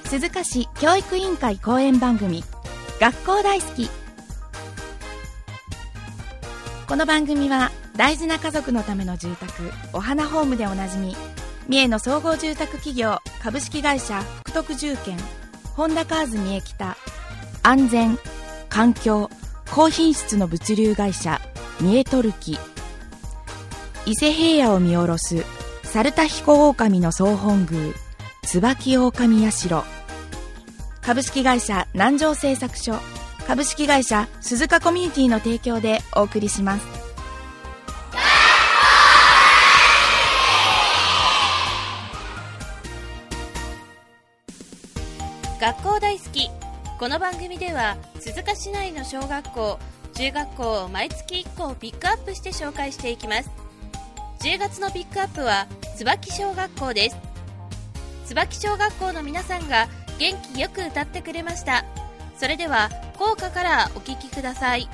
鈴鹿市教育委員会講演番組学校大好き。この番組は大事な家族のための住宅お花ホームでおなじみ三重の総合住宅企業株式会社福徳住建本田カーズ三重北、安全環境高品質の物流会社三重トルキ、伊勢平野を見下ろす猿田彦狼の総本宮椿狼社、株式会社南城製作所、株式会社鈴鹿コミュニティの提供でお送りします。 学校大好き。この番組では鈴鹿市内の小学校中学校を毎月1校ピックアップして紹介していきます。10月のピックアップは椿小学校です。椿小学校の皆さんが元気よく歌ってくれました。それでは校歌からお聴きください。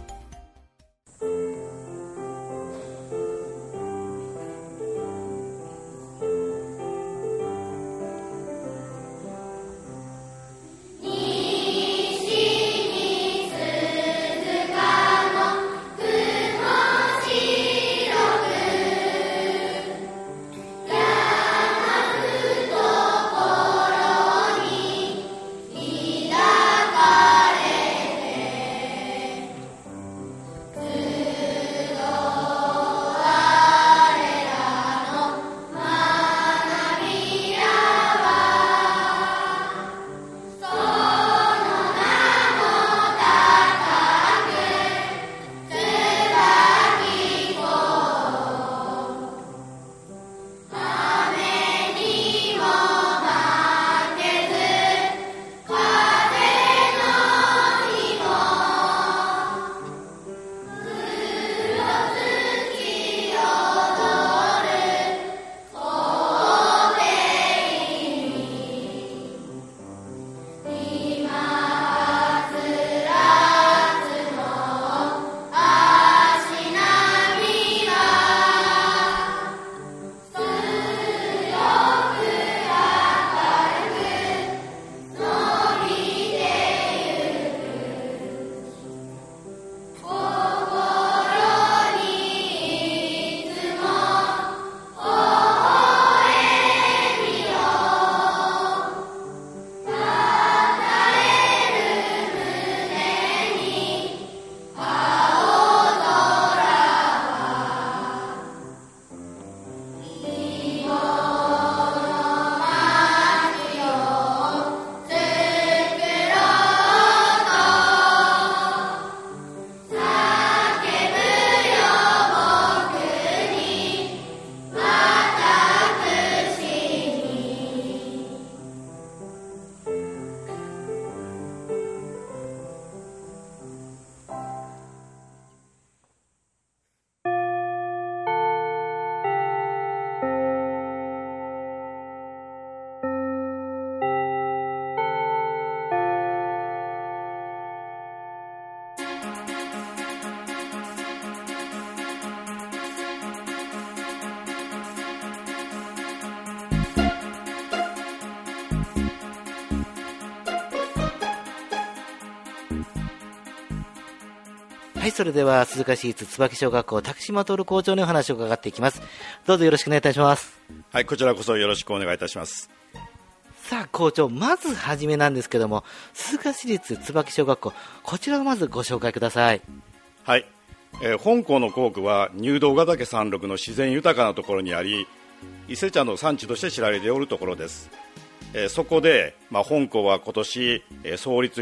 はい、それでは鈴鹿市立椿小学校竹島徹校長にお話を伺っていきます。どうぞよろしくお願いいたします。 はい、こちらこそよろしくお願いいたします。 さあ校長、まずはじめなんですけども、鈴鹿市立椿小学校、こちらをまずご紹介ください。 はい、本校の校区は入道ヶ岳山麓の自然豊かなところにあり、伊勢茶の産地として知られておるところです。そこで、本校は今年、創立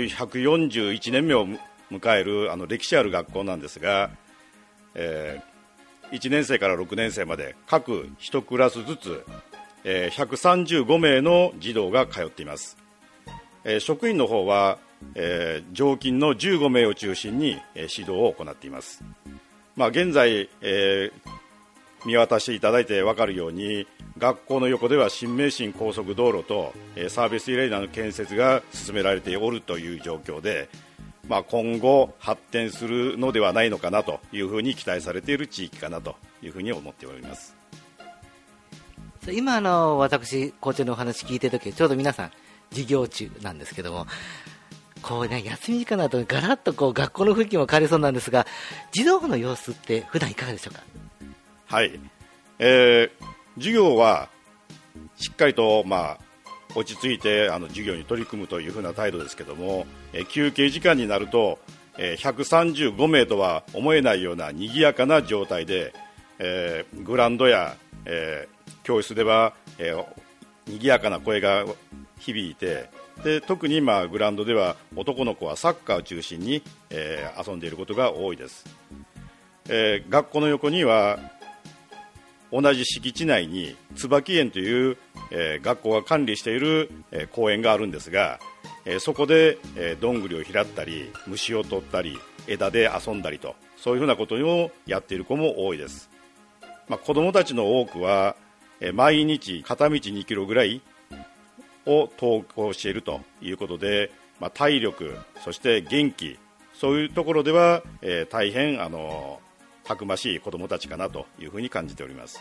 141年目を迎える歴史ある学校なんですが、1年生から6年生まで各1クラスずつ、135名の児童が通っています。職員の方は、常勤の15名を中心に、指導を行っています。現在、見渡していただいて分かるように、学校の横では新名神高速道路と、サービスエリアの建設が進められておるという状況で、今後発展するのではないのかなというふうに期待されている地域かなというふうに思っております。 今私校長のお話聞いてるときちょうど皆さん授業中なんですけども、こうね、休み時間だとガラッとこう学校の雰囲気も変わりそうなんですが、児童の様子って普段いかがでしょうか？ はい、授業はしっかりと、落ち着いて授業に取り組むというふうな態度ですけども、休憩時間になると、135名とは思えないような賑やかな状態で、グラウンドや、教室では、賑やかな声が響いて、で特にグラウンドでは男の子はサッカーを中心に、遊んでいることが多いです。学校の横には同じ敷地内に椿園という、学校が管理している、公園があるんですが、そこで、どんぐりを拾ったり虫を取ったり枝で遊んだりと、そういうふうなことをやっている子も多いです。子どもたちの多くは、毎日片道2キロぐらいを登校しているということで、体力そして元気、そういうところでは、大変たくましい子どもたちかなというふうに感じております。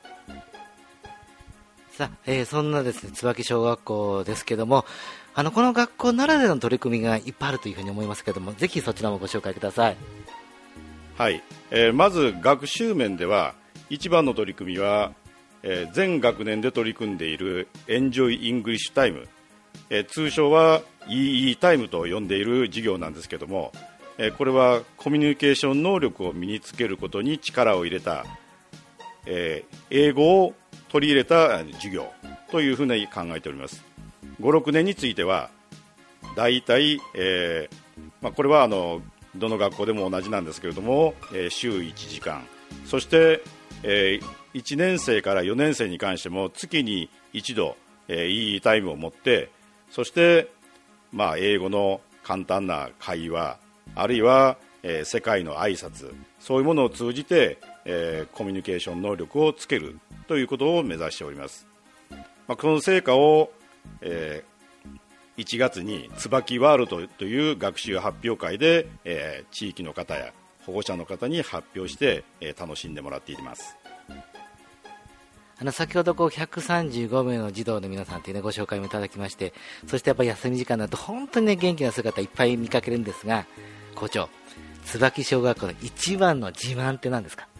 さあ、そんなですね、椿小学校ですけども、この学校ならではの取り組みがいっぱいあるというふうに思いますけども、ぜひそちらもご紹介ください。 はい、まず学習面では一番の取り組みは、全学年で取り組んでいるエンジョイイングリッシュタイム、通称は EE タイムと呼んでいる授業なんですけども、これはコミュニケーション能力を身につけることに力を入れた、英語を取り入れた授業というふうに考えております。5、6年についてはだいたい、これはどの学校でも同じなんですけれども、週1時間、そして、1年生から4年生に関しても月に一度、いいタイムを持って、そして、英語の簡単な会話、あるいは、世界の挨拶、そういうものを通じて、コミュニケーション能力をつけるということを目指しております。この成果を、1月に椿ワールドという学習発表会で、地域の方や保護者の方に発表して、楽しんでもらっています。 先ほど135名の児童の皆さんという、ご紹介もいただきまして、そしてやっぱり休み時間だと本当に、元気な姿いっぱい見かけるんですが、校長、椿小学校の一番の自慢って何ですか？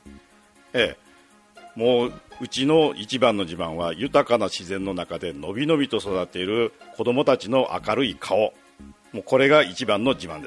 もううちの一番の自慢は豊かな自然の中でのびのびと育っている子どもたちの明るい顔、もうこれが一番の自慢です。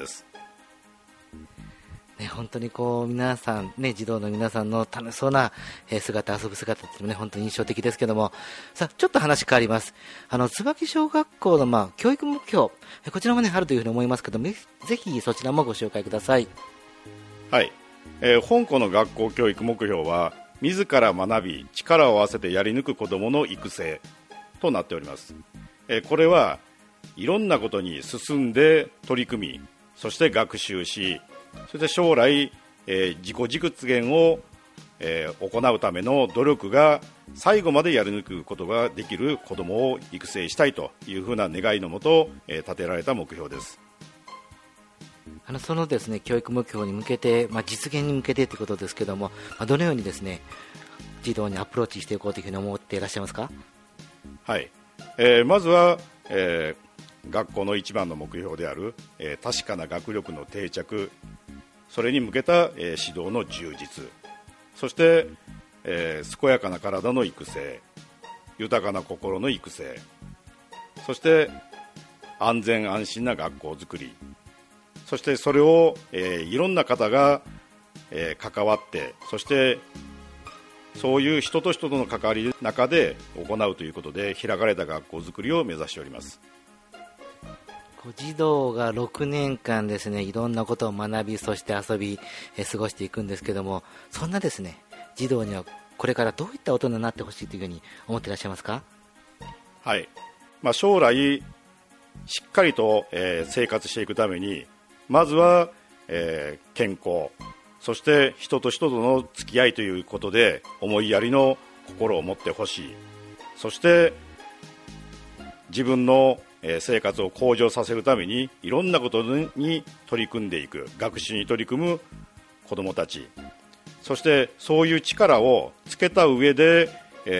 本当に皆さん、児童の皆さんの楽しそうな姿、遊ぶ姿っていうのも、本当に印象的ですけども、さあちょっと話変わります。椿小学校の教育目標、こちらもあるというふうに思いますけども、ぜひそちらもご紹介ください。 はい、本校の学校教育目標は、自ら学び力を合わせてやり抜く子どもの育成となっております。これはいろんなことに進んで取り組み、そして学習し、そして将来、自己実現を、行うための努力が最後までやり抜くことができる子どもを育成したいというふうな願いのもと、立てられた目標です。 そのですね、教育目標に向けて、実現に向けてということですけども、どのようにですね、児童にアプローチしていこうというふうに思っていらっしゃいますか？はい、 まずは、学校の一番の目標である、確かな学力の定着、それに向けた、指導の充実、そして、健やかな体の育成、豊かな心の育成、そして安全安心な学校づくり、そしてそれを、いろんな方が、関わって、そしてそういう人と人との関わりの中で行うということで、開かれた学校づくりを目指しております。 児童が6年間ですね、いろんなことを学び、そして遊び、過ごしていくんですけども、そんなですね、児童にはこれからどういった大人になってほしいというふうに思っていらっしゃいますか？ はい、将来しっかりと、生活していくために、まずは、健康、そして人と人との付き合いということで思いやりの心を持ってほしい。そして自分の生活を向上させるためにいろんなことに取り組んでいく、学習に取り組む子どもたち、そしてそういう力をつけた上で、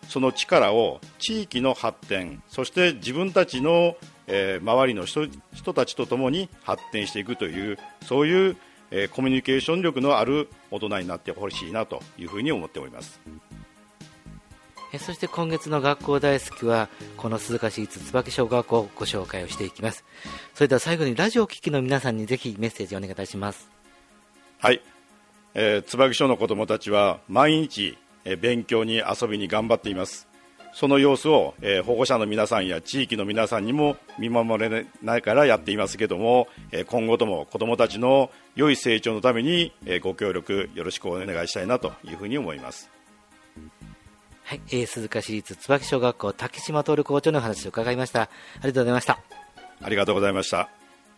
その力を地域の発展、そして自分たちの、周りの人たちとともに発展していくという、そういう、コミュニケーション力のある大人になってほしいなというふうに思っております。 そして今月の学校大好きはこの鈴鹿市立椿小学校をご紹介をしていきます。それでは最後にラジオを聴きの皆さんにぜひメッセージをお願いいたします。 はい、椿小の子どもたちは毎日、勉強に遊びに頑張っています。その様子を、保護者の皆さんや地域の皆さんにも見守れないからやっていますけども、今後とも子どもたちの良い成長のために、ご協力よろしくお願いしたいなというふうに思います。 はい、鈴鹿市立椿小学校竹島徹校長のお話を伺いました。ありがとうございました。 ありがとうございました。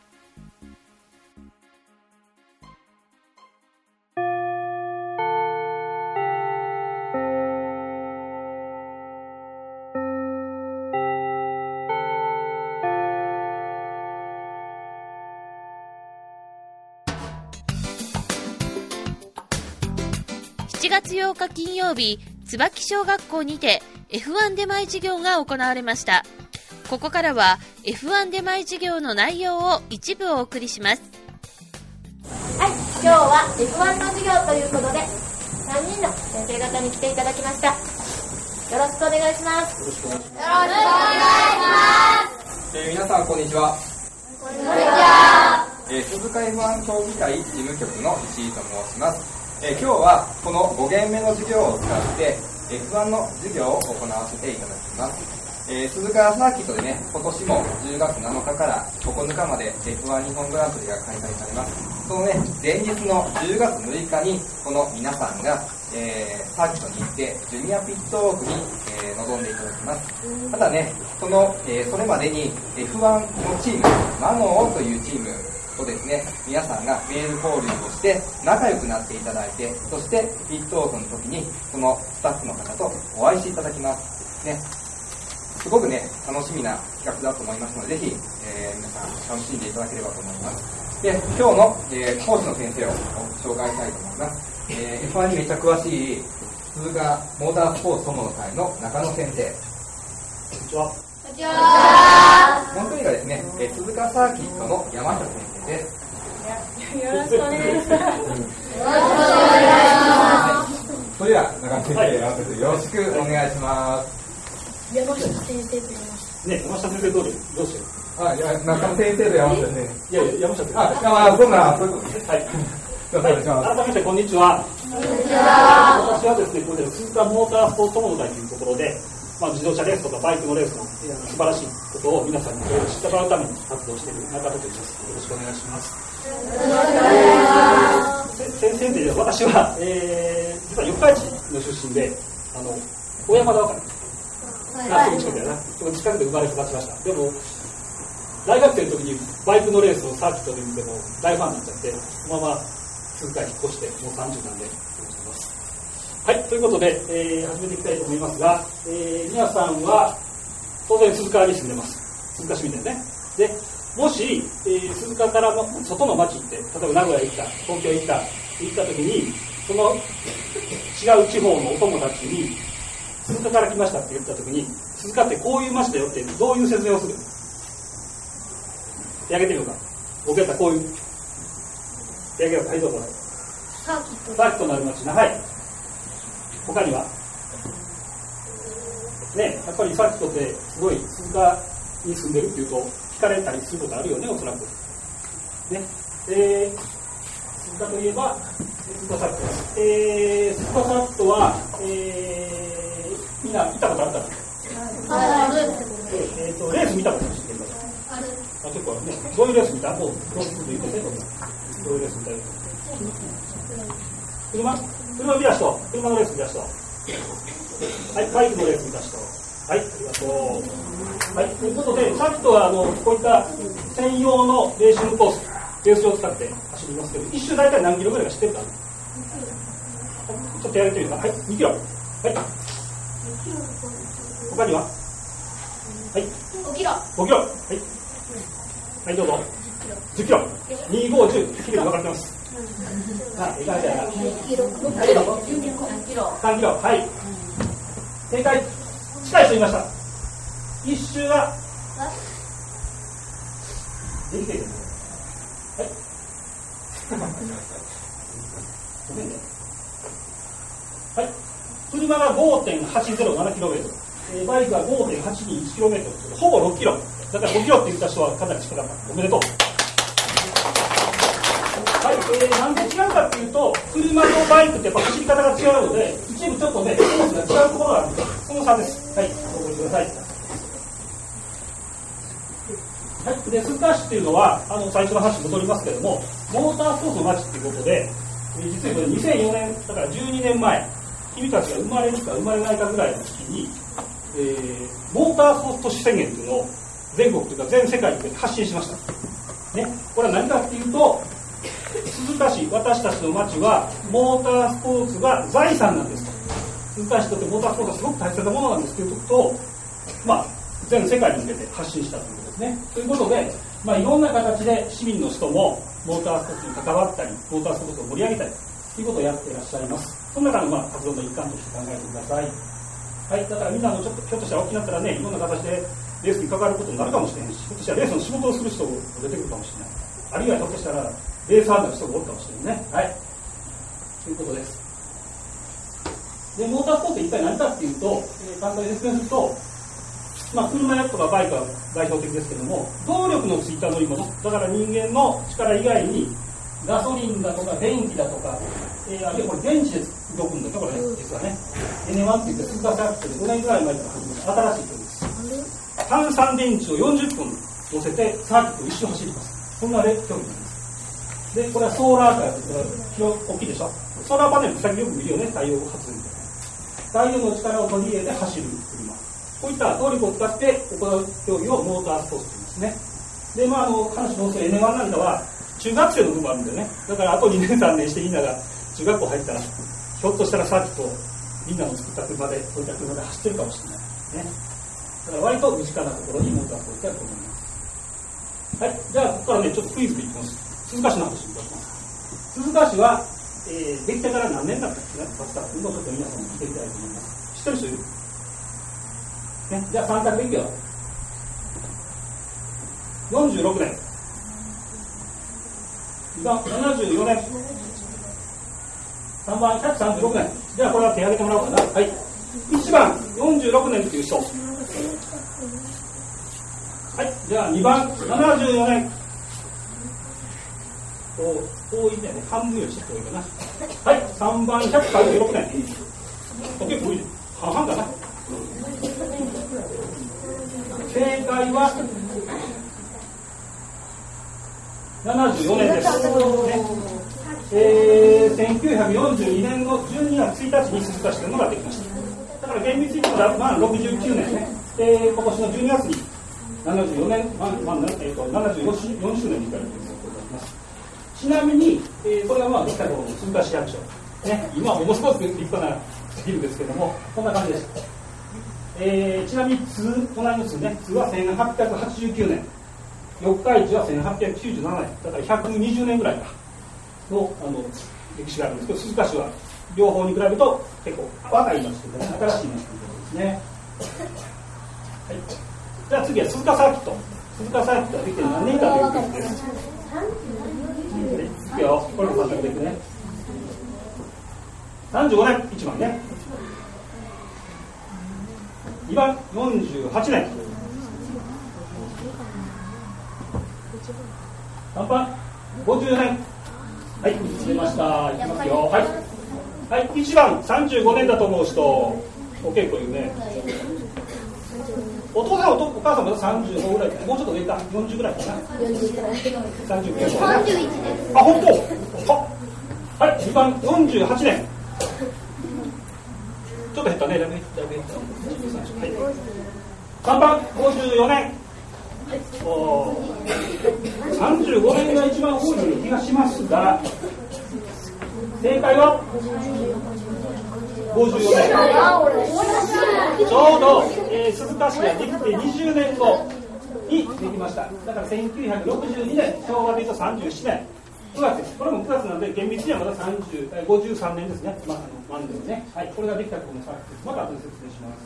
7月8日金曜日、椿小学校にて F1 出前授業が行われました。ここからは F1 出前授業の内容を一部お送りします。 はい、今日は F1 の授業ということで3人の先生方に来ていただきました。よろしくお願いします。よろしくお願いします。 皆さんこんにちは。 こんにちは。 鈴鹿 F1 協議会事務局の石井と申します。今日はこの5限目の授業を使って F1 の授業を行わせていただきます。鈴鹿サーキットでね、今年も10月7日から9日まで F1 日本グランプリが開催されます。そのね、前日の10月6日にこの皆さんが、サーキットに行ってジュニアピットウォークに、臨んでいただきます。ただね、それまでに F1 のチーム、マノーというチームとですね、皆さんがメール交流をして仲良くなっていただいて、そしてピットオフの時にそのスタッフの方とお会いしていただきますね。すごくね、楽しみな企画だと思いますので、ぜひ、皆さん楽しんでいただければと思います。で、今日の、講師の先生を紹介したいと思います。F1 にめっちゃ詳しい鈴鹿モータースポーツ友の会の中野先生。こんにちは。こんにちは。もう一人がですね、鈴鹿サーキットの山下先生です。 よろしくお願いします。よろしくお願いします。 それでは中野先生、よろしくお願いします。 山下先生と言います。 ね、山下先生どうしてる？ いや、中野先生と山下先生。 いや、山下先生。 そういうことです。はい。 改めてこんにちは。こんにちは。私はですね、これで鈴鹿モータースポーツ友の会というところで、自動車レースとかバイクのレースの素晴らしいことを皆さんに知ってもらうために活動している中田と言います。よろしくお願いします。先生で、私は、実は四日市の出身で、小山田わかる？すぐ近くだな。近くで生まれ育ちました。でも、大学生の時にバイクのレースをサーキットで見ても大ファンになっちゃって、そのまま鈴鹿に引っ越して、もう30なんで、はい、ということで、始めていきたいと思いますが、皆さんは当然鈴鹿に住んでます。鈴鹿市民ですね。で、もし、鈴鹿から外の町行って、例えば名古屋行った、東京行った時に、その違う地方のお友達に鈴鹿から来ましたって言った時に、鈴鹿ってこういう町だよってどういう説明をする？手挙げてみようか。僕やったらこういう手挙げようか。はい、どうぞ。サーキットのある町な。はい。他にはね、やっぱりサーキットってすごい鈴鹿に住んでるっていうと聞かれたりすることあるよね、おそらくね。鈴鹿といえば鈴鹿サーキットです。鈴鹿サーキットは、みんな見たことあったんですか？レース見たこと知ってる方？結構ね、どういうレース見た？どういうレース見た？車見た人、車のレース見た人、はい、バイクのレース見た人、はい、ありがとう。はい、ということで、サーキットはこういった専用のレーシングコース、レース場を使って走りますけど、一周大体何キロぐらいか知ってるかな？ちょっと手挙げてみるか。はい、2キロ。はい。他には？はい。 5キロ。 5キロ。はい。はい、どうぞ。10キロ。2、5、10。キロ分かってます。はい、いかがでしょうか。3キロ。はい。 正解。近い人いました。一周ができている。はい。ごめんね。はい。車が 5.807km、バイクが 5.821km、ほぼ 6km。だから 5km って言った人はかなり近かった。おめでとう。はい、なんで違うかっていうと、車とバイクってやっぱ走り方が違うので、一部ちょっとね、コースが違うところがあるんです。その差です。はい、覚えてください。はい、で鈴鹿市っていうのは最初の話に戻りますけれども、モータースポーツの街っていうことで、実はこれ2004年だから12年前、君たちが生まれるか生まれないかぐらいの時に、モータースポーツ都市宣言というのを全国というか全世界に発信しました。ね、これは何かっていうと、鈴鹿市、私たちの町はモータースポーツが財産なんですと。鈴鹿市にとってモータースポーツはすごく大切なものなんですということを、全世界に向けて発信したということですね。ということで、いろんな形で市民の人もモータースポーツに関わったり、モータースポーツを盛り上げたりということをやっていらっしゃいます。その中の活動の一環として考えてください。はい、だからみんなちょっとひょっとしたら大きくなったらね、いろんな形でレースに関わることになるかもしれないし、ひょっとしたらレースの仕事をする人も出てくるかもしれない。あるいはひょっとしたらレーサーの人もおるかもしれないね。はい。ということです。で、モータースポーツって一体何かっていうと、簡単に説明すると、車やとかバイクは代表的ですけども、動力のついた乗り物、だから人間の力以外に、ガソリンだとか電気だとか、あるいはこれ電池で動くんですよ、これね、実はね。N1 って言って、鈴鹿サーキットで5年ぐらい前から始めた新しい競技です。単3電池を40分乗せて、サーキットを一周走ります。そんな競技なんです。で、これはソーラーカーというか、大きいでしょ。ソーラーパネルって最近よく見るよね、太陽発電みたいな。太陽の力を取り入れて走る車。こういった動力を使って行う競技をモータースポーツと言いますね。で、話のN1 なんかは中学生の部分もあるんでね。だからあと2年3年してみんなが中学校入ったら、ひょっとしたらサーキットをみんなの作った車で、こういった車で走ってるかもしれないね。だから割と身近なところにモータースポーツがあると思います。はい、じゃあここからね、ちょっとクイズでいきます。鈴鹿市の話をいたします。鈴鹿市は、できてから何年だったっけな、経ったというのをちょっと皆さんに聞いてみたいと思います。知ってる人いる？ね、じゃあ3択でいくよ。46年、2番74年、3番136年。じゃあこれは手挙げてもらおうかな。はい、1番46年という人。はい、じゃあ2番74年。多いね、半分よりちょっと多いかな。はい、3番136年。結構多いね、半々かな。正解は74年です。1942年の12月1日に鈴鹿市というのができました。だから厳密に言ったら69年ね。で、今年の12月に74年、74周年に控えているということになります。ちなみに、これができた頃の鈴鹿市役所、ね、今はものすごく立派なビルですけども、こんな感じです。ちなみに隣の通ね、通は1889年、四日市は1897年、だから120年ぐらいの歴史があるんですけど、鈴鹿市は両方に比べると結構若い町というか、新しい町ということですね。はい、じゃあ次は鈴鹿サーキット。鈴鹿サーキットはできて何年かということです。いいよ、これも簡単でいくね。35年、1番ね。2番48年、3番50年。はい、進みました。いきますよ。はい、はい、1番35年だと思う人、お稽古言うね。お父さんお母さんまだ35ぐらいか、もうちょっと上か、40ぐらいかな。39年。あ、本当。はい、2番48年。ちょっと減ったね、だいぶ減った。はい、3番54年。35年が一番多いような気がしますが、正解は54年。ちょうど、鈴鹿市ができて20年後にできました。だから1962年、昭和でいうと37年、 9月です。これも9月なんで厳密にはまだ53年ですね。マンデーね。はい、これができたことのサーキットです。また後で説明します。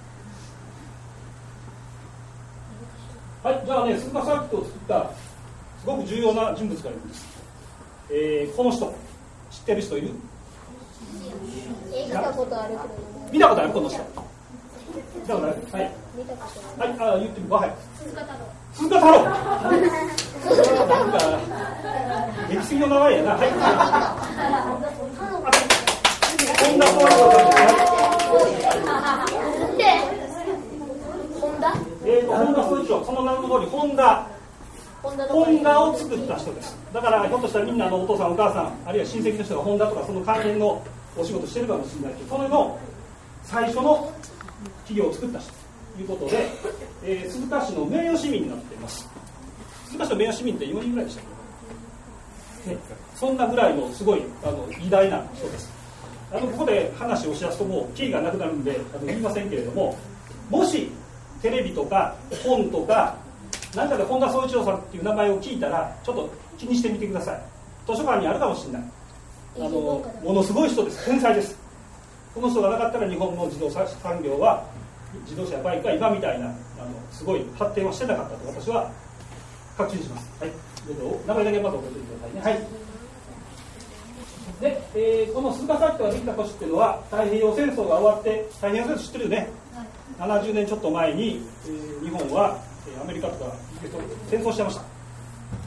はい。はい、じゃあね、鈴鹿サーキットを作ったすごく重要な人物がいるんです。この人、知ってる人いる？ 見たことあるけど。 見たことあるこの人。見たことある。はい。はい。言ってみる。はい。鈴鹿太郎。鈴鹿太郎。なんか歴史の名前やな。はい。本田宗一郎さんです。本田宗一郎、その名の通りホンダを作った人です。だからひょっとしたらみんなお父さんお母さんあるいは親戚の人がホンダとかその関連のお仕事してるかもしれないけど、それの最初の企業を作った人ということで、鈴鹿市の名誉市民になっています。鈴鹿市の名誉市民って4人ぐらいでしたっけ、そんなぐらいのすごい偉大な人です。ここで話をしだすともうキリがなくなるんで言いませんけれども、もしテレビとか本とか何かで本田宗一郎さんっていう名前を聞いたらちょっと気にしてみてください。図書館にあるかもしれない。ものすごい人です。天才です。この人がなかったら日本の自動車産業は自動車やバイクは今みたいなすごい発展はしてなかったと私は確信します。はい、名前だけまず覚えておいてくださいね。はい。で、この鈴鹿サーキットができた年っていうのは太平洋戦争が終わって、太平洋戦争知ってるよね、はい、70年ちょっと前に、日本はアメリカとか戦争してました。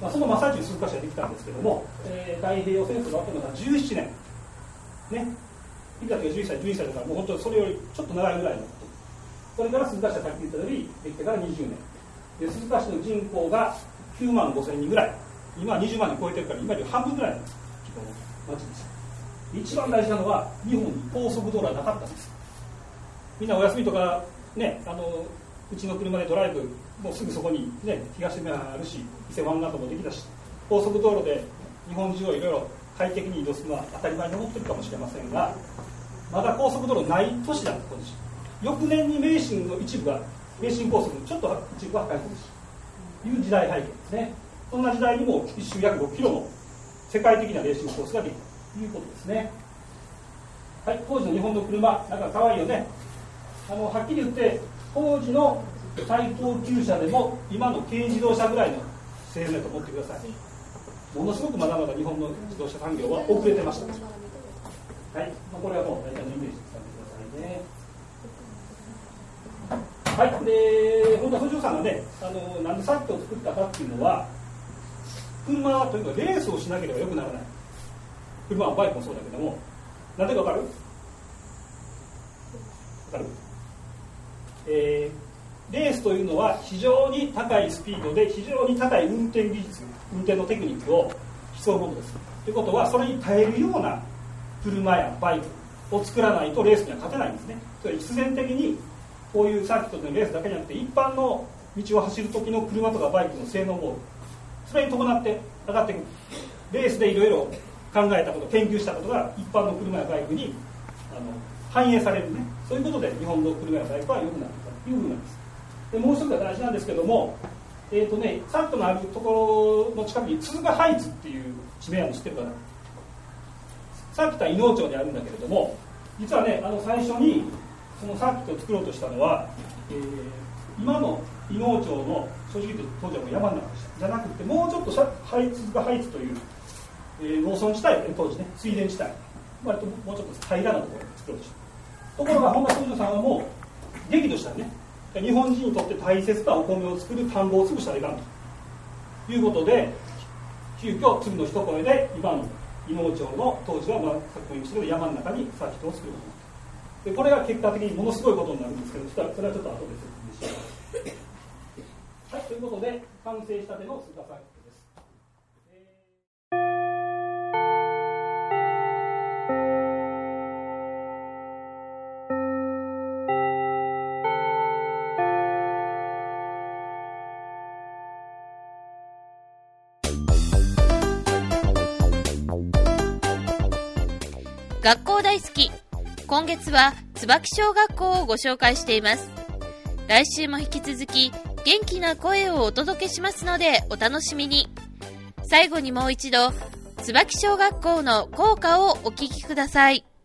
その真っ最中に鈴鹿市ができたんですけども、太平洋戦争が終わったのが17年ね、いくらと11歳12歳だからもう本当にそれよりちょっと長いぐらいのこと。それから鈴鹿市はさっき言ったよりできてから20年で、鈴鹿市の人口が9万5千人ぐらい、今は20万人超えてるから今より半分ぐらいの規模の町です。一番大事なのは日本に高速道路はなかったんです。みんなお休みとかね、うちの車でドライブもうすぐそこにね東村あるし伊勢湾岸もできたし、高速道路で日本中をいろいろ快適に移動するのは当たり前に思ってるかもしれませんが、まだ高速道路ない都市だった今年。翌年に名神の一部が名神高速のちょっと一部が破壊するという時代背景ですね。そんな時代にも一周約6キロの世界的なレーシングコースができたということですね。はい、当時の日本の車なんか可愛いよね。はっきり言って当時の最高級車でも今の軽自動車ぐらいの性能だと思ってください。ものすごくまだまだ日本の自動車産業は遅れてました。はい、これはもう大体のイメージ使ってくださいね。はい、で本田宗一郎さんがね、なんでサーキットを作ったかっていうのは、車はとにかくレースをしなければよくならない。車はバイクもそうだけども、なんでか分かる？レースというのは非常に高いスピードで非常に高い運転技術、運転のテクニックを競うものです。ということはそれに耐えるような車やバイクを作らないとレースには勝てないんですね。それ必然的にこういうサーキットでのレースだけじゃなくて一般の道を走る時の車とかバイクの性能もそれに伴って上がっていく。レースでいろいろ考えたこと、研究したことが一般の車やバイクに反映されるね。そういうことで日本の車やバイクは良くなるというふうなんです。でもう一つが大事なんですけども、サーキットのあるところの近くに鈴鹿ハイツっていう地名あるの知ってるかな。サーキットは伊能町にあるんだけれども、実はね最初にそのサーキットを作ろうとしたのは、今の伊能町の正直言うと当時はもう山の中でしたじゃなくて、もうちょっと鈴鹿ハイツという、農村地帯で、ね、当時ね水田地帯割ともうちょっと平らなところで作ろうとした。ところが本田宗一郎さんはもう激怒したらね、日本人にとって大切なお米を作る田んぼを潰したらいかんということで、急遽次の一声で今の伊能町の当時はさっきも言いましたけど山の中にサーキットを作ることで、これが結果的にものすごいことになるんですけど、それはちょっと後で説明します。はい、ということで完成したての鈴鹿サーキットです。 学校大好き。今月は椿小学校をご紹介しています。来週も引き続き元気な声をお届けしますのでお楽しみに。 最後にもう一度椿小学校の校歌をお聴きください。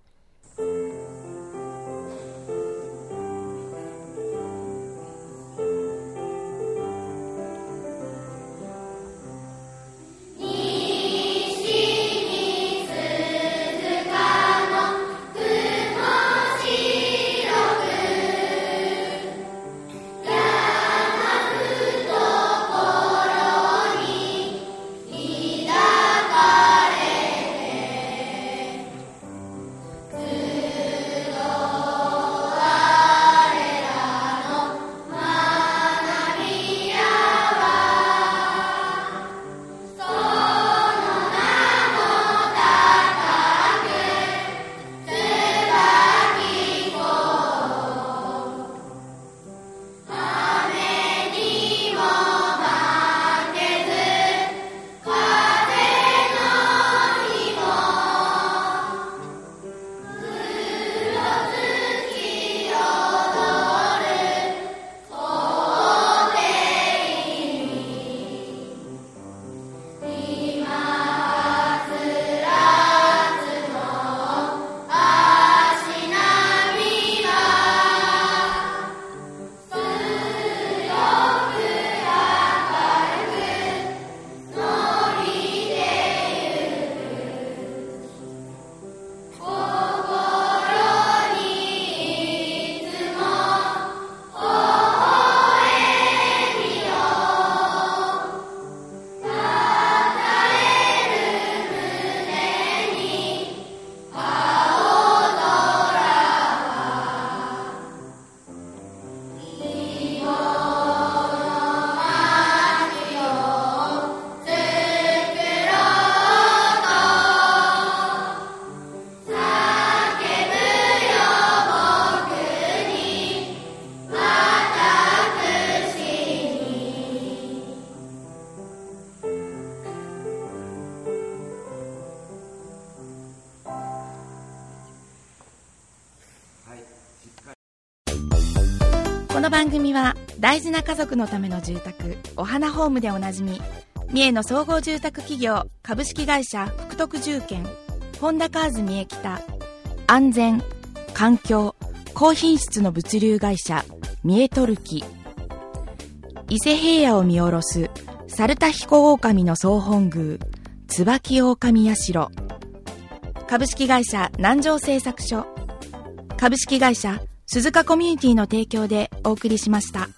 この番組は大事な家族のための住宅お花ホームでおなじみ三重の総合住宅企業株式会社福徳住建本田カーズ三重北安全環境高品質の物流会社三重トルキ伊勢平野を見下ろす猿田彦狼の総本宮椿狼社株式会社南城製作所株式会社鈴鹿コミュニティの提供でお送りしました。